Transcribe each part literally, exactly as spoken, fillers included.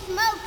smoke.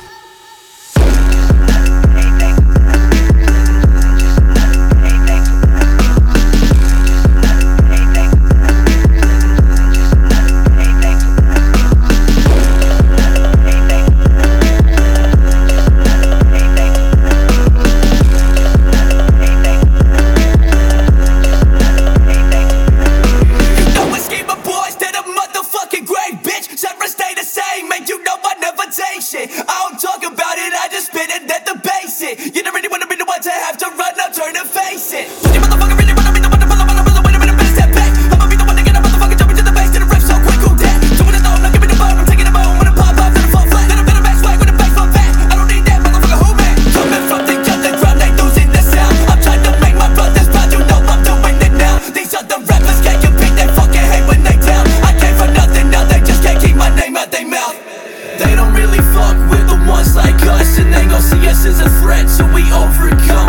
Shit. I don't talk about it, I just spit it at the basic. You don't really wanna be the one to have to run, now turn and face it. Would you motherfucker really wanna be the one to pull up on the rhythm? Wait a minute, better step back. I'ma be the one to get a motherfucker jumping to the bass, to the riff so quick, who that? Doing it though, now give me the bone, I'm taking the bone. When I pop off, then I fall flat. Then I'm gonna back swag with a bass fall back. I don't need that motherfucker, who man? Coming from the underground, they losing the sound. I'm trying to make my brothers proud, you know I'm doing it now. These other rappers can't compete, they fucking hate when they down. I came for nothing, now they just can't keep my name out their mouth. They don't really fuck with the ones like us, and they gon' see us as a threat, so we overcome.